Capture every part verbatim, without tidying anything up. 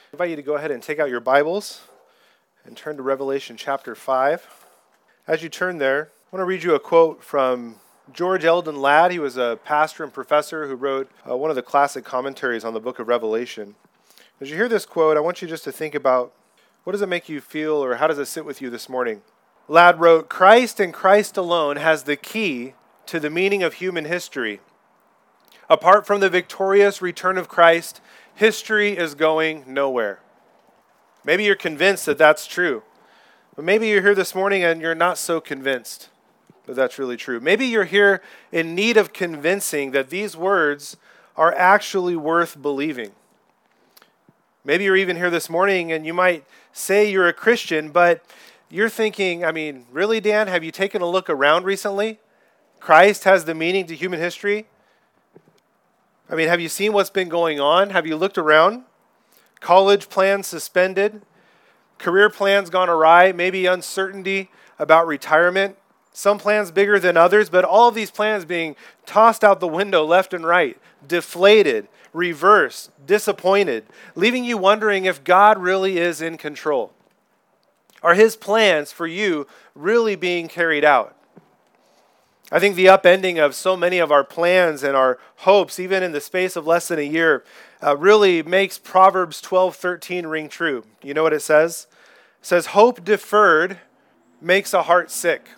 I invite you to go ahead and take out your Bibles and turn to Revelation chapter five. As you turn there, I want to read you a quote from George Eldon Ladd. He was a pastor and professor who wrote uh, one of the classic commentaries on the book of Revelation. As you hear this quote, I want you just to think about, what does it make you feel, or how does it sit with you this morning? Ladd wrote, "Christ and Christ alone has the key to the meaning of human history. Apart from the victorious return of Christ, history is going nowhere." Maybe you're convinced that that's true. But maybe you're here this morning and you're not so convinced that that's really true. Maybe you're here in need of convincing that these words are actually worth believing. Maybe you're even here this morning and you might say you're a Christian, but you're thinking, I mean, really, Dan, have you taken a look around recently? Christ has the meaning to human history? I mean, have you seen what's been going on? Have you looked around? College plans suspended, career plans gone awry, maybe uncertainty about retirement, some plans bigger than others, but all of these plans being tossed out the window left and right, deflated, reversed, disappointed, leaving you wondering if God really is in control. Are his plans for you really being carried out? I think the upending of so many of our plans and our hopes, even in the space of less than a year, uh, really makes Proverbs twelve thirteen ring true. You know what it says? It says, "Hope deferred makes a heart sick."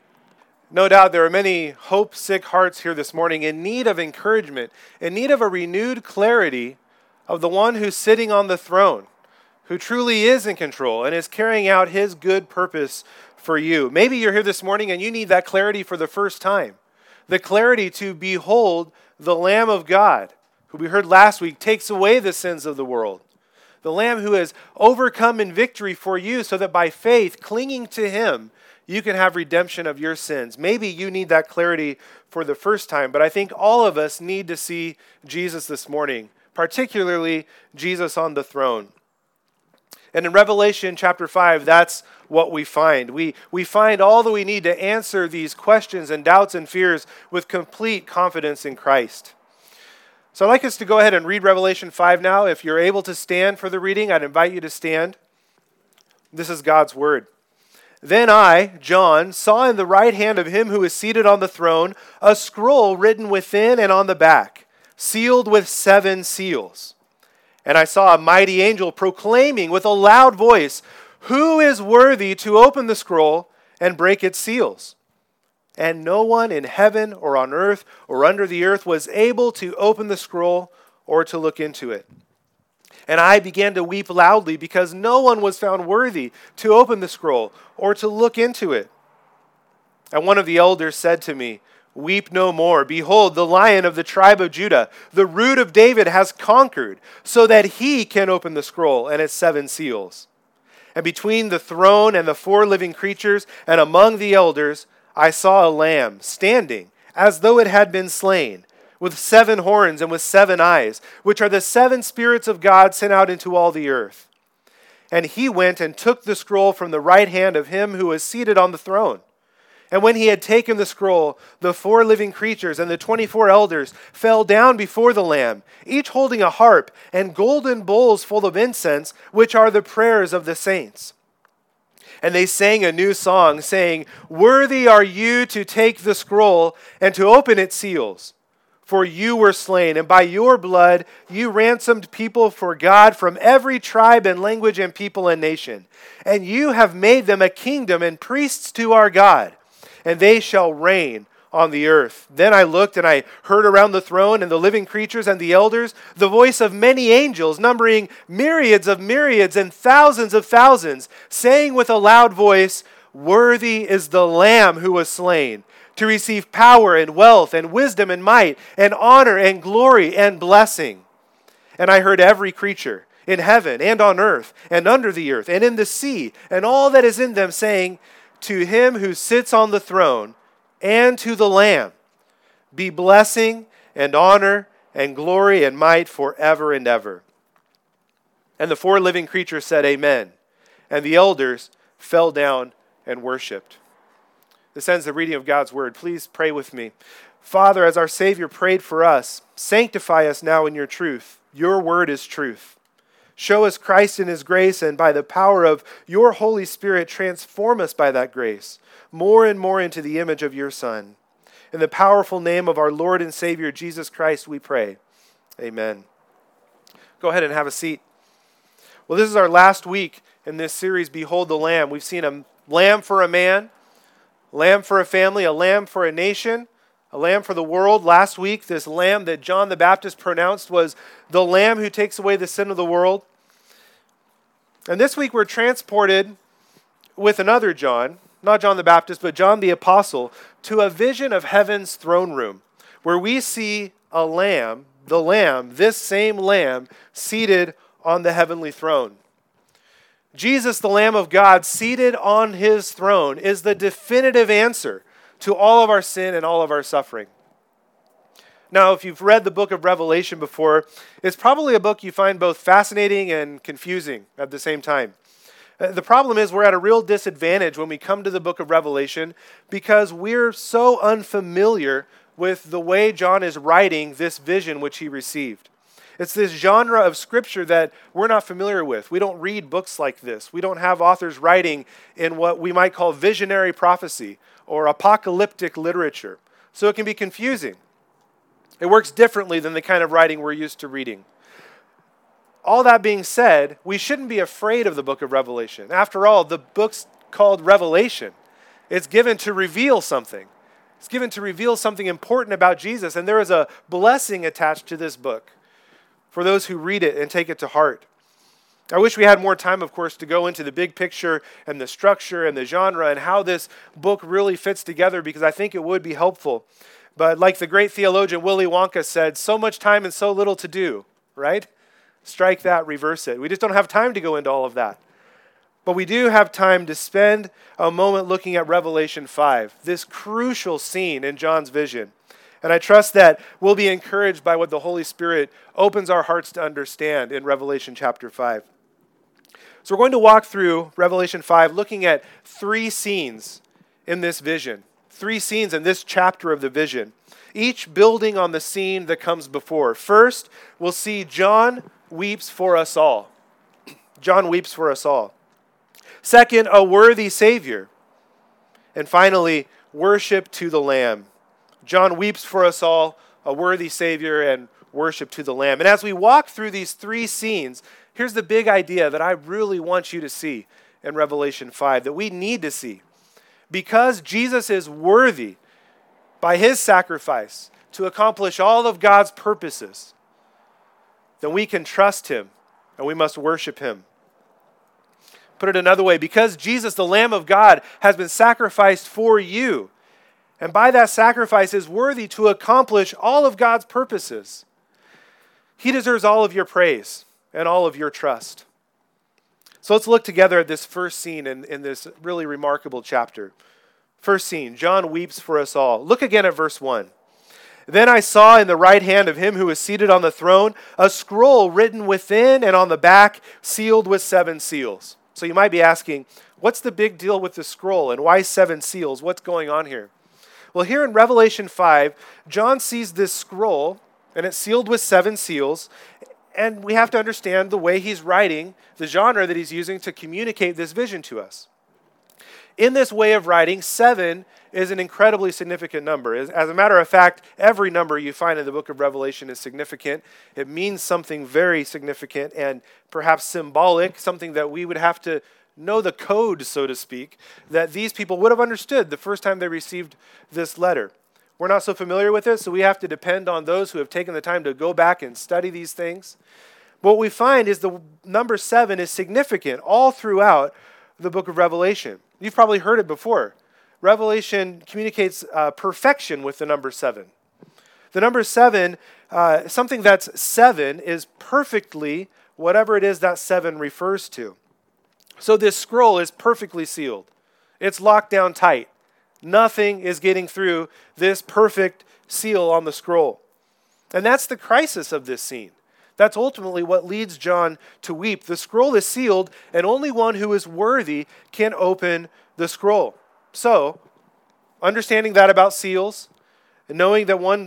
No doubt there are many hope-sick hearts here this morning in need of encouragement, in need of a renewed clarity of the one who's sitting on the throne, who truly is in control and is carrying out his good purpose for you. Maybe you're here this morning and you need that clarity for the first time. The clarity to behold the Lamb of God, who we heard last week takes away the sins of the world. The Lamb who has overcome in victory for you so that by faith, clinging to him, you can have redemption of your sins. Maybe you need that clarity for the first time, but I think all of us need to see Jesus this morning, particularly Jesus on the throne. And in Revelation chapter five, that's what we find. We, we find all that we need to answer these questions and doubts and fears with complete confidence in Christ. So I'd like us to go ahead and read Revelation five now. If you're able to stand for the reading, I'd invite you to stand. This is God's word. "Then I, John, saw in the right hand of him who is seated on the throne a scroll written within and on the back, sealed with seven seals. And I saw a mighty angel proclaiming with a loud voice, 'Who is worthy to open the scroll and break its seals?' And no one in heaven or on earth or under the earth was able to open the scroll or to look into it. And I began to weep loudly because no one was found worthy to open the scroll or to look into it. And one of the elders said to me, 'Weep no more. Behold, the Lion of the tribe of Judah, the Root of David, has conquered, so that he can open the scroll and its seven seals.' And between the throne and the four living creatures and among the elders, I saw a lamb standing as though it had been slain, with seven horns and with seven eyes, which are the seven spirits of God sent out into all the earth. And he went and took the scroll from the right hand of him who was seated on the throne. And when he had taken the scroll, the four living creatures and the twenty-four elders fell down before the Lamb, each holding a harp and golden bowls full of incense, which are the prayers of the saints. And they sang a new song, saying, 'Worthy are you to take the scroll and to open its seals. For you were slain, and by your blood you ransomed people for God from every tribe and language and people and nation. And you have made them a kingdom and priests to our God, and they shall reign on the earth.' Then I looked, and I heard around the throne and the living creatures and the elders the voice of many angels, numbering myriads of myriads and thousands of thousands, saying with a loud voice, 'Worthy is the Lamb who was slain, to receive power and wealth and wisdom and might and honor and glory and blessing.' And I heard every creature in heaven and on earth and under the earth and in the sea and all that is in them saying, 'To him who sits on the throne and to the Lamb be blessing and honor and glory and might forever and ever.' And the four living creatures said, 'Amen.' And the elders fell down and worshipped." This ends the reading of God's word. Please pray with me. Father, as our Savior prayed for us, sanctify us now in your truth. Your word is truth. Show us Christ in his grace, and by the power of your Holy Spirit, transform us by that grace more and more into the image of your Son. In the powerful name of our Lord and Savior, Jesus Christ, we pray. Amen. Go ahead and have a seat. Well, this is our last week in this series, Behold the Lamb. We've seen a lamb for a man, a lamb for a family, a lamb for a nation, a lamb for the world. Last week, this lamb that John the Baptist pronounced was the lamb who takes away the sin of the world. And this week we're transported with another John, not John the Baptist, but John the Apostle, to a vision of heaven's throne room, where we see a lamb, the lamb, this same lamb, seated on the heavenly throne. Jesus, the Lamb of God, seated on his throne, is the definitive answer to all of our sin and all of our suffering. Now, if you've read the book of Revelation before, it's probably a book you find both fascinating and confusing at the same time. The problem is we're at a real disadvantage when we come to the book of Revelation because we're so unfamiliar with the way John is writing this vision which he received. It's this genre of scripture that we're not familiar with. We don't read books like this. We don't have authors writing in what we might call visionary prophecy or apocalyptic literature. So it can be confusing. It works differently than the kind of writing we're used to reading. All that being said, we shouldn't be afraid of the book of Revelation. After all, the book's called Revelation. It's given to reveal something. It's given to reveal something important about Jesus, and there is a blessing attached to this book for those who read it and take it to heart. I wish we had more time, of course, to go into the big picture and the structure and the genre and how this book really fits together, because I think it would be helpful. But like the great theologian Willy Wonka said, so much time and so little to do, right? Strike that, reverse it. We just don't have time to go into all of that. But we do have time to spend a moment looking at Revelation five, this crucial scene in John's vision. And I trust that we'll be encouraged by what the Holy Spirit opens our hearts to understand in Revelation chapter five. So we're going to walk through Revelation five looking at three scenes in this vision, three scenes in this chapter of the vision, each building on the scene that comes before. First, we'll see John weeps for us all. John weeps for us all. Second, a worthy Savior. And finally, worship to the Lamb. John weeps for us all, a worthy Savior, and worship to the Lamb. And as we walk through these three scenes, here's the big idea that I really want you to see in Revelation five, that we need to see. Because Jesus is worthy by his sacrifice to accomplish all of God's purposes, then we can trust him and we must worship him. Put it another way, because Jesus, the Lamb of God, has been sacrificed for you, and by that sacrifice is worthy to accomplish all of God's purposes, he deserves all of your praise and all of your trust. So let's look together at this first scene in, in this really remarkable chapter. First scene, John weeps for us all. Look again at verse one. Then I saw in the right hand of him who was seated on the throne a scroll written within and on the back, sealed with seven seals. So you might be asking, what's the big deal with the scroll and why seven seals? What's going on here? Well, here in Revelation five, John sees this scroll and it's sealed with seven seals. And we have to understand the way he's writing, the genre that he's using to communicate this vision to us. In this way of writing, seven is an incredibly significant number. As a matter of fact, every number you find in the book of Revelation is significant. It means something very significant and perhaps symbolic, something that we would have to know the code, so to speak, that these people would have understood the first time they received this letter. We're not so familiar with it, so we have to depend on those who have taken the time to go back and study these things. But what we find is the number seven is significant all throughout the book of Revelation. You've probably heard it before. Revelation communicates uh, perfection with the number seven. The number seven, uh, something that's seven, is perfectly whatever it is that seven refers to. So this scroll is perfectly sealed. It's locked down tight. Nothing is getting through this perfect seal on the scroll. And that's the crisis of this scene. That's ultimately what leads John to weep. The scroll is sealed, and only one who is worthy can open the scroll. So, understanding that about seals, and knowing that one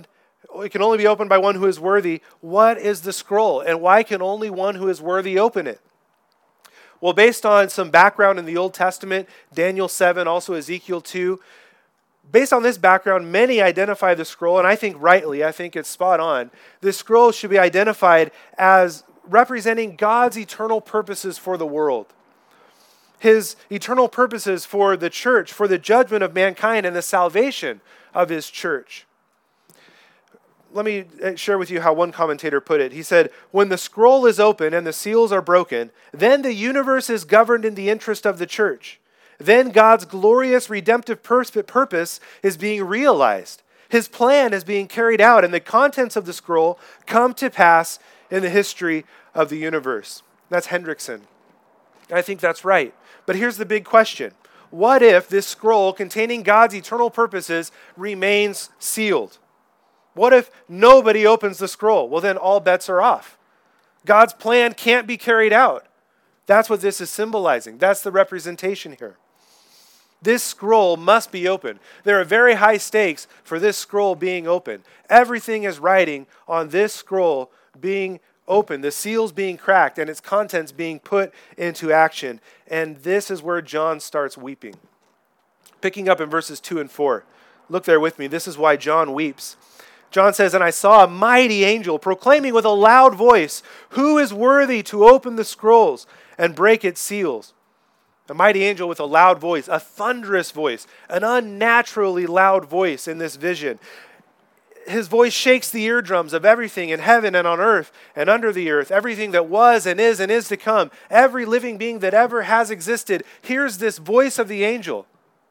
It can only be opened by one who is worthy. What is the scroll, and why can only one who is worthy open it? Well, based on some background in the Old Testament, Daniel seven, also Ezekiel two, based on this background, many identify the scroll, and I think rightly, I think it's spot on. This scroll should be identified as representing God's eternal purposes for the world. His eternal purposes for the church, for the judgment of mankind and the salvation of his church. Let me share with you how one commentator put it. He said, when the scroll is open and the seals are broken, then the universe is governed in the interest of the church. Then God's glorious redemptive purpose is being realized. His plan is being carried out, and the contents of the scroll come to pass in the history of the universe. That's Hendrickson. I think that's right. But here's the big question. What if this scroll containing God's eternal purposes remains sealed? What if nobody opens the scroll? Well, then all bets are off. God's plan can't be carried out. That's what this is symbolizing. That's the representation here. This scroll must be opened. There are very high stakes for this scroll being open. Everything is riding on this scroll being open, the seals being cracked, and its contents being put into action. And this is where John starts weeping. Picking up in verses two and four. Look there with me. This is why John weeps. John says, and I saw a mighty angel proclaiming with a loud voice, who is worthy to open the scrolls and break its seals? A mighty angel with a loud voice, a thunderous voice, an unnaturally loud voice in this vision. His voice shakes the eardrums of everything in heaven and on earth and under the earth, everything that was and is and is to come, every living being that ever has existed. Here's this voice of the angel.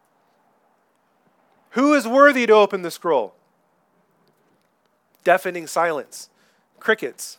Who is worthy to open the scroll? Deafening silence. Crickets.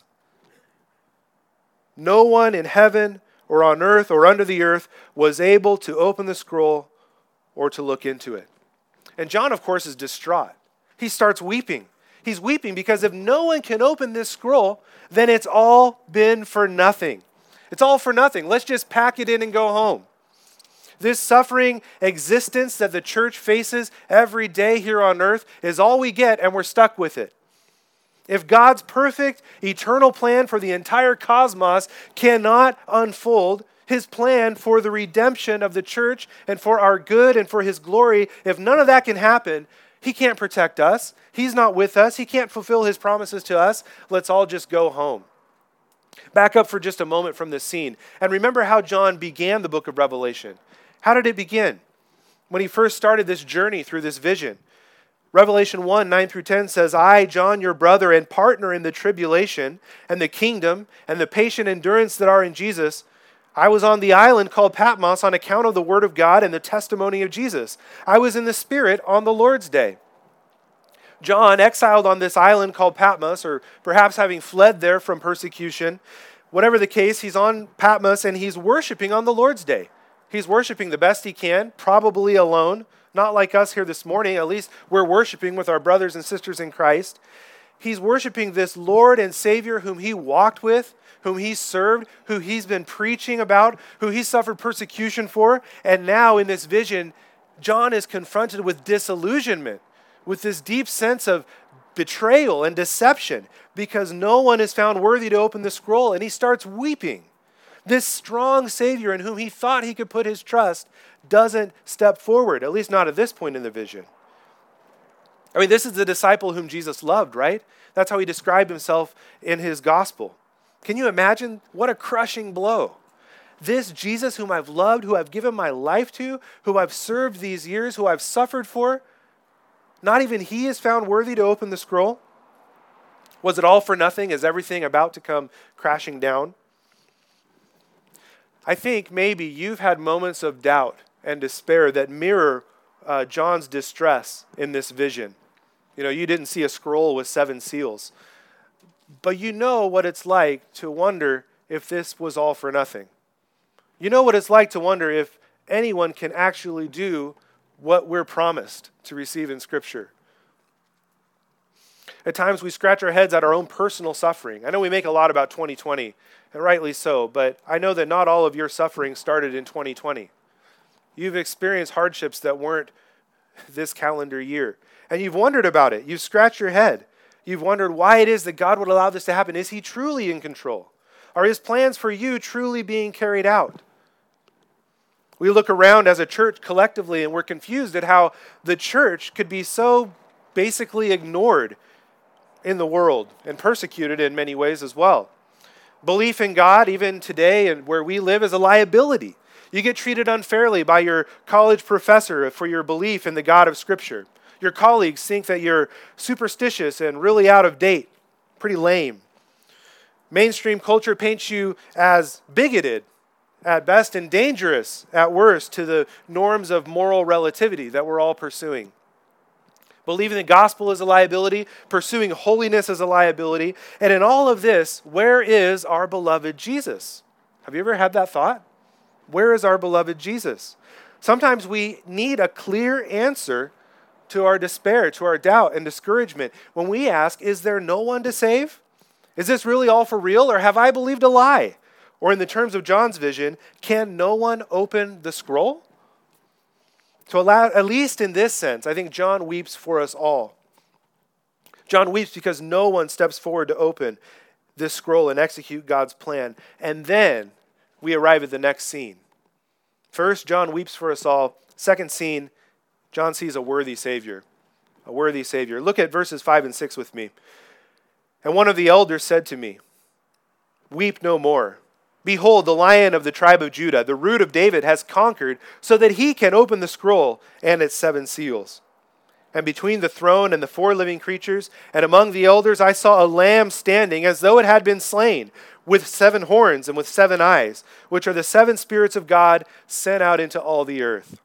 No one in heaven or on earth or under the earth was able to open the scroll or to look into it. And John, of course, is distraught. He starts weeping. He's weeping because if no one can open this scroll, then it's all been for nothing. It's all for nothing. Let's just pack it in and go home. This suffering existence that the church faces every day here on earth is all we get, and we're stuck with it. If God's perfect, eternal plan for the entire cosmos cannot unfold, his plan for the redemption of the church and for our good and for his glory, if none of that can happen, he can't protect us. He's not with us. He can't fulfill his promises to us. Let's all just go home. Back up for just a moment from this scene. And remember how John began the book of Revelation. How did it begin? When he first started this journey through this vision. Revelation one, nine through ten says, I, John, your brother and partner in the tribulation and the kingdom and the patient endurance that are in Jesus, I was on the island called Patmos on account of the word of God and the testimony of Jesus. I was in the Spirit on the Lord's day. John, exiled on this island called Patmos, or perhaps having fled there from persecution, whatever the case, he's on Patmos and he's worshiping on the Lord's day. He's worshiping the best he can, probably alone, not like us here this morning. At least we're worshiping with our brothers and sisters in Christ. He's worshiping this Lord and Savior whom he walked with, whom he served, who he's been preaching about, who he suffered persecution for. And now in this vision, John is confronted with disillusionment, with this deep sense of betrayal and deception, because no one is found worthy to open the scroll, and he starts weeping. This strong Savior in whom he thought he could put his trust doesn't step forward, at least not at this point in the vision. I mean, this is the disciple whom Jesus loved, right? That's how he described himself in his gospel. Can you imagine what a crushing blow? This Jesus whom I've loved, who I've given my life to, who I've served these years, who I've suffered for, not even he is found worthy to open the scroll? Was it all for nothing? Is everything about to come crashing down? I think maybe you've had moments of doubt and despair that mirror uh, John's distress in this vision. You know, you didn't see a scroll with seven seals. But you know what it's like to wonder if this was all for nothing. You know what it's like to wonder if anyone can actually do what we're promised to receive in Scripture. At times we scratch our heads at our own personal suffering. I know we make a lot about twenty twenty, and rightly so, but I know that not all of your suffering started in twenty twenty. You've experienced hardships that weren't this calendar year, and you've wondered about it. You've scratched your head. You've wondered why it is that God would allow this to happen. Is he truly in control? Are his plans for you truly being carried out? We look around as a church collectively and we're confused at how the church could be so basically ignored in the world and persecuted in many ways as well. Belief in God, even today and where we live, is a liability. You get treated unfairly by your college professor for your belief in the God of Scripture. Your colleagues think that you're superstitious and really out of date, pretty lame. Mainstream culture paints you as bigoted at best and dangerous at worst to the norms of moral relativity that we're all pursuing. Believing the gospel is a liability, pursuing holiness is a liability, and in all of this, where is our beloved Jesus? Have you ever had that thought? Where is our beloved Jesus? Sometimes we need a clear answer to our despair, to our doubt and discouragement when we ask, is there no one to save? Is this really all for real, or have I believed a lie? Or in the terms of John's vision, can no one open the scroll? So at least in this sense, I think John weeps for us all. John weeps because no one steps forward to open this scroll and execute God's plan. And then we arrive at the next scene. First, John weeps for us all. Second scene, John sees a worthy Savior. A worthy Savior. Look at verses five and six with me. And one of the elders said to me, weep no more. Behold, the Lion of the tribe of Judah, the Root of David, has conquered so that he can open the scroll and its seven seals. And between the throne and the four living creatures, and among the elders, I saw a lamb standing as though it had been slain, with seven horns and with seven eyes, which are the seven spirits of God sent out into all the earth.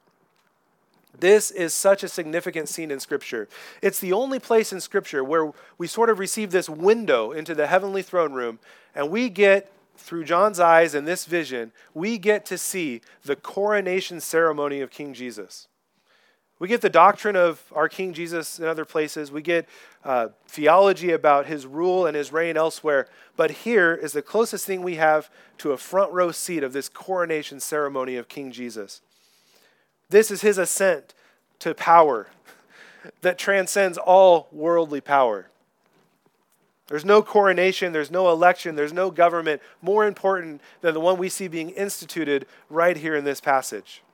This is such a significant scene in Scripture. It's the only place in Scripture where we sort of receive this window into the heavenly throne room, and we get, through John's eyes and this vision, we get to see the coronation ceremony of King Jesus. We get the doctrine of our King Jesus in other places. We get uh, theology about his rule and his reign elsewhere. But here is the closest thing we have to a front row seat of this coronation ceremony of King Jesus. This is his ascent to power that transcends all worldly power. There's no coronation, there's no election, there's no government more important than the one we see being instituted right here in this passage.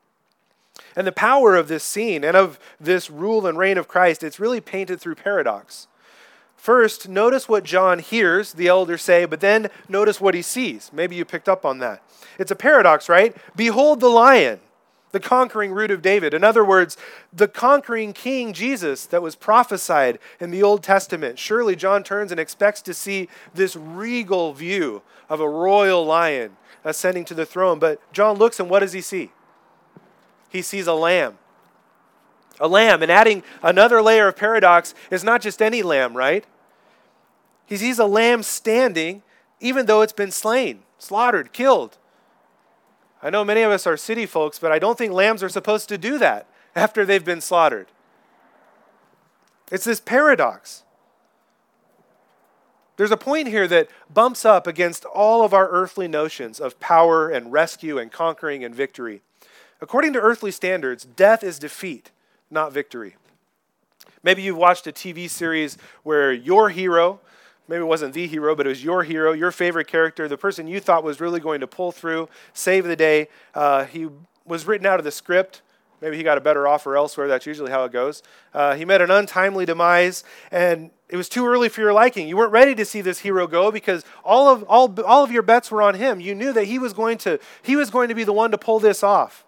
And the power of this scene and of this rule and reign of Christ, it's really painted through paradox. First, notice what John hears the elders say, but then notice what he sees. Maybe you picked up on that. It's a paradox, right? Behold the Lion, the conquering Root of David. In other words, the conquering King Jesus that was prophesied in the Old Testament. Surely John turns and expects to see this regal view of a royal lion ascending to the throne. But John looks and what does he see? He sees a lamb. A lamb. And adding another layer of paradox is not just any lamb, right? He sees a lamb standing even though it's been slain, slaughtered, killed. I know many of us are city folks, but I don't think lambs are supposed to do that after they've been slaughtered. It's this paradox. There's a point here that bumps up against all of our earthly notions of power and rescue and conquering and victory. According to earthly standards, death is defeat, not victory. Maybe you've watched a T V series where your hero, maybe it wasn't the hero, but it was your hero, your favorite character, the person you thought was really going to pull through, save the day. Uh, he was written out of the script. Maybe he got a better offer elsewhere. That's usually how it goes. Uh, he met an untimely demise, and it was too early for your liking. You weren't ready to see this hero go because all of all all of your bets were on him. You knew that he was going to he was going to be the one to pull this off.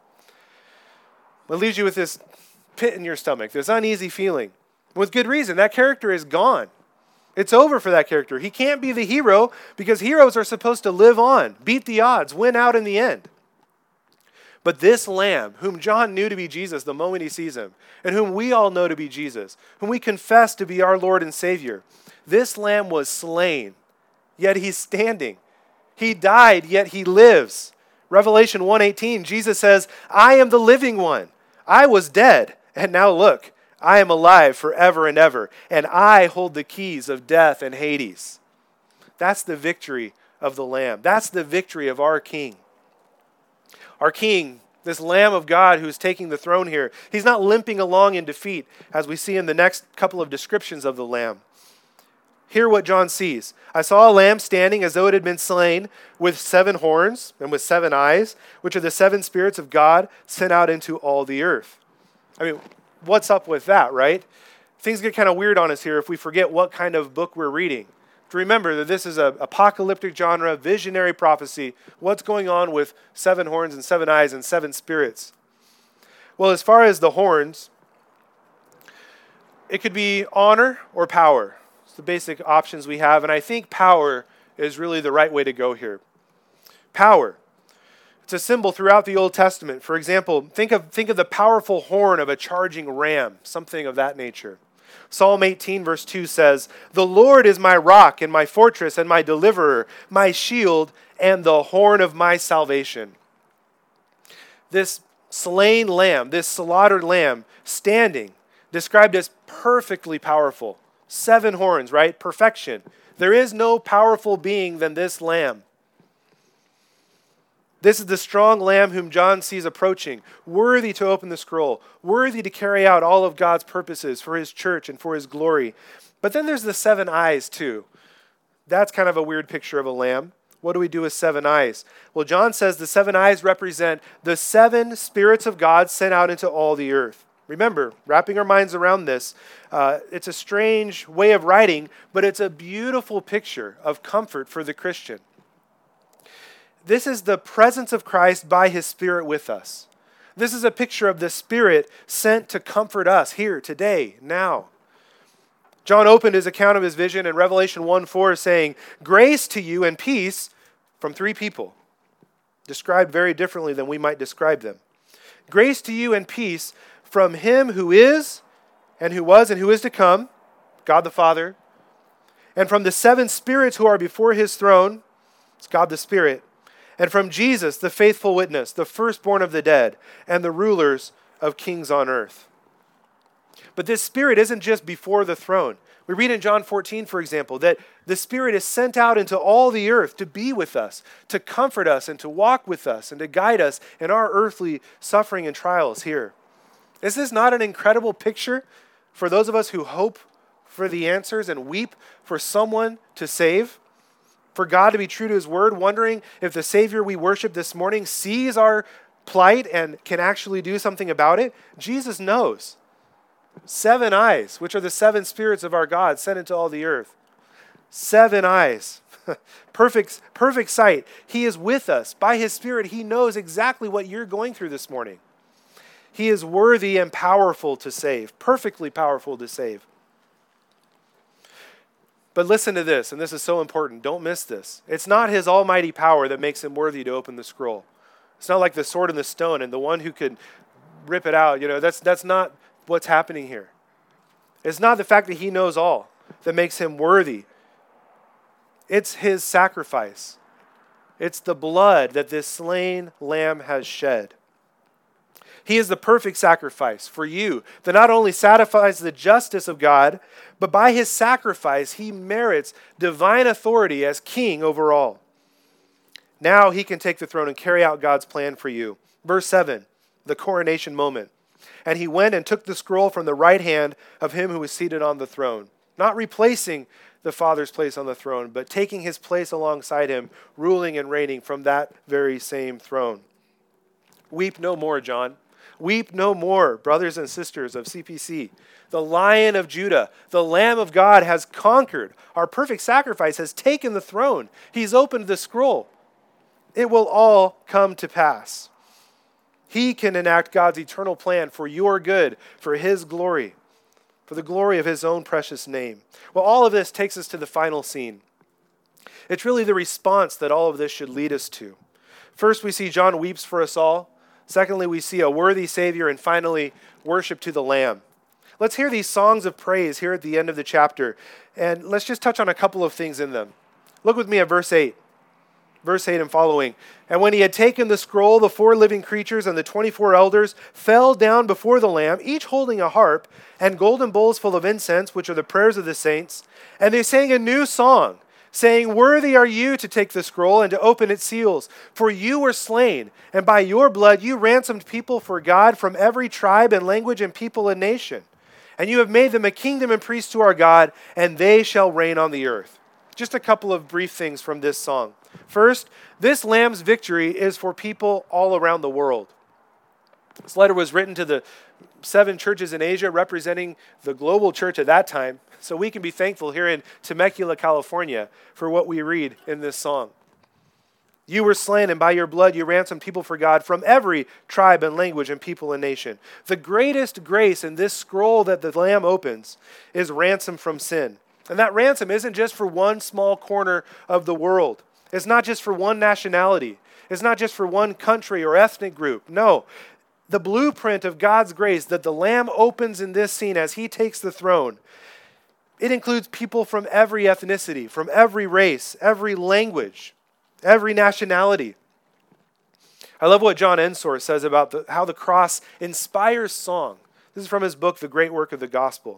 It leaves you with this pit in your stomach, this uneasy feeling. With good reason. That character is gone. It's over for that character. He can't be the hero because heroes are supposed to live on, beat the odds, win out in the end. But this lamb, whom John knew to be Jesus the moment he sees him, and whom we all know to be Jesus, whom we confess to be our Lord and Savior, this lamb was slain, yet he's standing. He died, yet he lives. Revelation one eighteen, Jesus says, I am the living one. I was dead, and now look, I am alive forever and ever, and I hold the keys of death and Hades. That's the victory of the Lamb. That's the victory of our King. Our King, this Lamb of God who's taking the throne here, he's not limping along in defeat, as we see in the next couple of descriptions of the Lamb. Hear what John sees. I saw a lamb standing as though it had been slain, with seven horns and with seven eyes, which are the seven spirits of God sent out into all the earth. I mean, what's up with that, right? Things get kind of weird on us here if we forget what kind of book we're reading. To remember that this is an apocalyptic genre, visionary prophecy. What's going on with seven horns and seven eyes and seven spirits? Well, as far as the horns, it could be honor or power. It's the basic options we have, and I think power is really the right way to go here. Power. It's a symbol throughout the Old Testament. For example, think of, think of the powerful horn of a charging ram, something of that nature. Psalm eighteen verse two says, "The Lord is my rock and my fortress and my deliverer, my shield and the horn of my salvation." This slain lamb, this slaughtered lamb, standing, described as perfectly powerful. Seven horns, right? Perfection. There is no powerful being than this lamb. This is the strong lamb whom John sees approaching, worthy to open the scroll, worthy to carry out all of God's purposes for his church and for his glory. But then there's the seven eyes too. That's kind of a weird picture of a lamb. What do we do with seven eyes? Well, John says the seven eyes represent the seven spirits of God sent out into all the earth. Remember, wrapping our minds around this, uh, it's a strange way of writing, but it's a beautiful picture of comfort for the Christian. This is the presence of Christ by his Spirit with us. This is a picture of the Spirit sent to comfort us here, today, now. John opened his account of his vision in Revelation one four saying, "Grace to you and peace from three people," described very differently than we might describe them. "Grace to you and peace from him who is, and who was, and who is to come, God the Father, and from the seven spirits who are before his throne," it's God the Spirit, "and from Jesus, the faithful witness, the firstborn of the dead, and the rulers of kings on earth." But this Spirit isn't just before the throne. We read in John fourteen, for example, that the Spirit is sent out into all the earth to be with us, to comfort us, and to walk with us, and to guide us in our earthly suffering and trials here. Is this not an incredible picture for those of us who hope for the answers and weep for someone to save? For God to be true to his word, wondering if the Savior we worship this morning sees our plight and can actually do something about it? Jesus knows. Seven eyes, which are the seven spirits of our God sent into all the earth. Seven eyes. perfect, perfect sight. He is with us. By his Spirit, he knows exactly what you're going through this morning. He is worthy and powerful to save, perfectly powerful to save. But listen to this, and this is so important. Don't miss this. It's not his almighty power that makes him worthy to open the scroll. It's not like the sword and the stone and the one who could rip it out. You know, that's that's not what's happening here. It's not the fact that he knows all that makes him worthy. It's his sacrifice. It's the blood that this slain lamb has shed. He is the perfect sacrifice for you that not only satisfies the justice of God, but by his sacrifice, he merits divine authority as king over all. Now he can take the throne and carry out God's plan for you. Verse seven, the coronation moment. "And he went and took the scroll from the right hand of him who was seated on the throne." Not replacing the Father's place on the throne, but taking his place alongside him, ruling and reigning from that very same throne. Weep no more, John. Weep no more, brothers and sisters of C P C. The Lion of Judah, the Lamb of God, has conquered. Our perfect sacrifice has taken the throne. He's opened the scroll. It will all come to pass. He can enact God's eternal plan for your good, for his glory, for the glory of his own precious name. Well, all of this takes us to the final scene. It's really the response that all of this should lead us to. First, we see John weeps for us all. Secondly, we see a worthy Savior. And finally, worship to the Lamb. Let's hear these songs of praise here at the end of the chapter. And let's just touch on a couple of things in them. Look with me at verse eight. Verse eight and following. "And when he had taken the scroll, the four living creatures and the twenty-four elders fell down before the Lamb, each holding a harp and golden bowls full of incense, which are the prayers of the saints. And they sang a new song, saying, 'Worthy are you to take the scroll and to open its seals. For you were slain, and by your blood you ransomed people for God from every tribe and language and people and nation. And you have made them a kingdom and priests to our God, and they shall reign on the earth. Just a couple of brief things from this song. First, this Lamb's victory is for people all around the world. This letter was written to the seven churches in Asia representing the global church at that time. So we can be thankful here in Temecula, California, for what we read in this song. You were slain, and by your blood you ransomed people for God from every tribe and language and people and nation. The greatest grace in this scroll that the Lamb opens is ransom from sin. And that ransom isn't just for one small corner of the world. It's not just for one nationality. It's not just for one country or ethnic group. No. The blueprint of God's grace that the Lamb opens in this scene as he takes the throne, it includes people from every ethnicity, from every race, every language, every nationality. I love what John Ensor says about the, how the cross inspires song. This is from his book, The Great Work of the Gospel.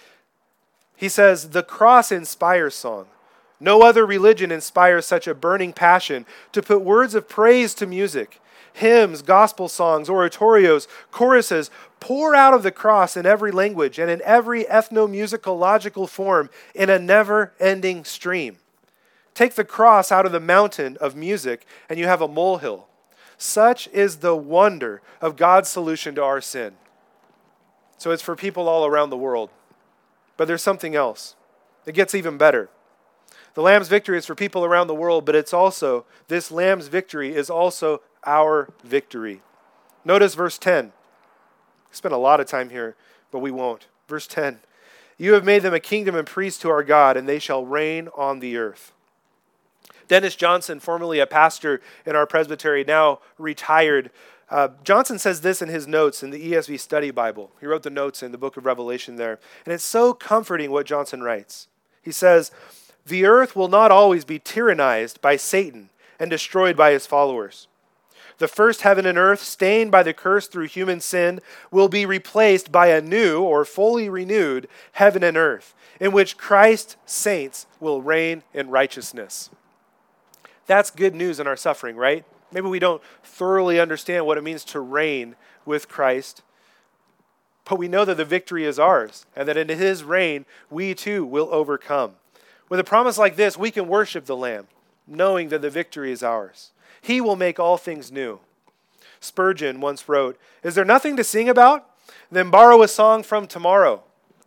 He says, the cross inspires song. No other religion inspires such a burning passion to put words of praise to music. Hymns, gospel songs, oratorios, choruses pour out of the cross in every language and in every ethnomusicological form in a never-ending stream. Take the cross out of the mountain of music and you have a molehill. Such is the wonder of God's solution to our sin. So it's for people all around the world. But there's something else. It gets even better. The Lamb's victory is for people around the world, but it's also, this Lamb's victory is also our victory. Notice verse ten. We spent a lot of time here, but we won't. Verse ten. You have made them a kingdom and priests to our God, and they shall reign on the earth. Dennis Johnson, formerly a pastor in our presbytery, now retired, uh, Johnson says this in his notes in the E S V Study Bible. He wrote the notes in the book of Revelation there. And it's so comforting what Johnson writes. He says, the earth will not always be tyrannized by Satan and destroyed by his followers. The first heaven and earth, stained by the curse through human sin, will be replaced by a new or fully renewed heaven and earth, in which Christ's saints will reign in righteousness. That's good news in our suffering, right? Maybe we don't thoroughly understand what it means to reign with Christ, but we know that the victory is ours, and that in his reign, we too will overcome. With a promise like this, we can worship the Lamb, knowing that the victory is ours. He will make all things new. Spurgeon once wrote, is there nothing to sing about? Then borrow a song from tomorrow.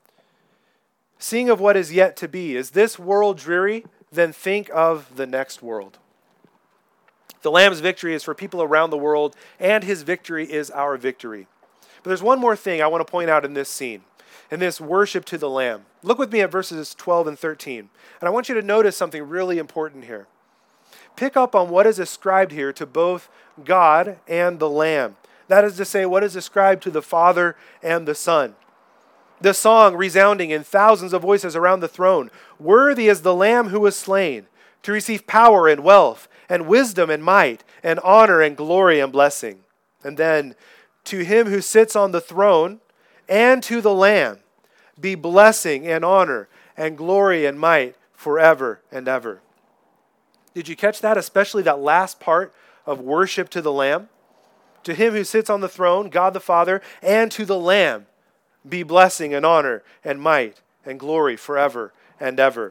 Sing of what is yet to be. Is this world dreary? Then think of the next world. The Lamb's victory is for people around the world, and his victory is our victory. But there's one more thing I want to point out in this scene, in this worship to the Lamb. Look with me at verses twelve and thirteen. And I want you to notice something really important here. Pick up on what is ascribed here to both God and the Lamb. That is to say, what is ascribed to the Father and the Son. The song resounding in thousands of voices around the throne. Worthy is the Lamb who was slain to receive power and wealth and wisdom and might and honor and glory and blessing. And then, to him who sits on the throne and to the Lamb be blessing and honor and glory and might forever and ever. Did you catch that? Especially that last part of worship to the Lamb. To him who sits on the throne, God the Father, and to the Lamb be blessing and honor and might and glory forever and ever.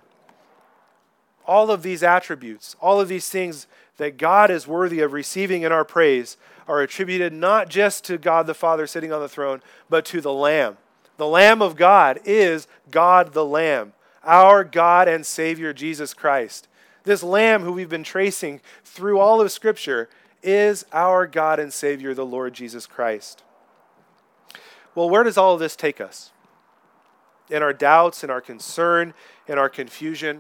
All of these attributes, all of these things that God is worthy of receiving in our praise are attributed not just to God the Father sitting on the throne, but to the Lamb. The Lamb of God is God the Lamb, our God and Savior Jesus Christ. This Lamb who we've been tracing through all of Scripture is our God and Savior, the Lord Jesus Christ. Well, where does all of this take us? In our doubts, in our concern, in our confusion?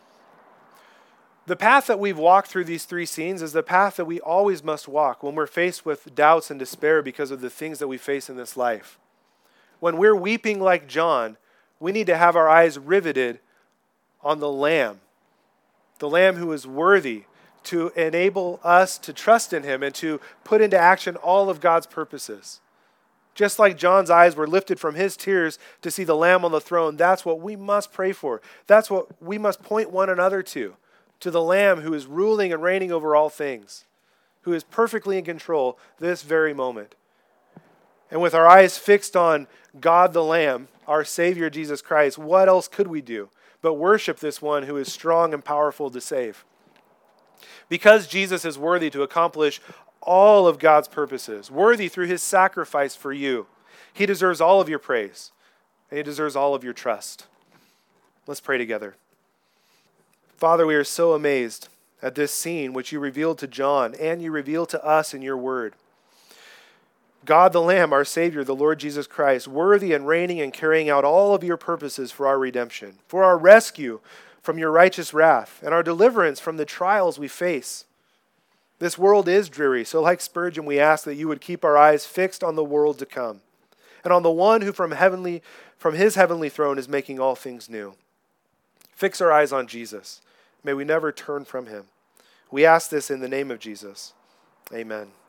The path that we've walked through these three scenes is the path that we always must walk when we're faced with doubts and despair because of the things that we face in this life. When we're weeping like John, we need to have our eyes riveted on the Lamb. The Lamb who is worthy to enable us to trust in him and to put into action all of God's purposes. Just like John's eyes were lifted from his tears to see the Lamb on the throne, that's what we must pray for. That's what we must point one another to, to the Lamb who is ruling and reigning over all things, who is perfectly in control this very moment. And with our eyes fixed on God the Lamb, our Savior Jesus Christ, what else could we do but worship this one who is strong and powerful to save? Because Jesus is worthy to accomplish all of God's purposes, worthy through his sacrifice for you, he deserves all of your praise, and he deserves all of your trust. Let's pray together. Father, we are so amazed at this scene which you revealed to John and you revealed to us in your word. God the Lamb, our Savior, the Lord Jesus Christ, worthy and reigning and carrying out all of your purposes for our redemption, for our rescue from your righteous wrath, and our deliverance from the trials we face. This world is dreary, so like Spurgeon, we ask that you would keep our eyes fixed on the world to come, and on the one who from heavenly, from his heavenly throne is making all things new. Fix our eyes on Jesus. May we never turn from him. We ask this in the name of Jesus. Amen.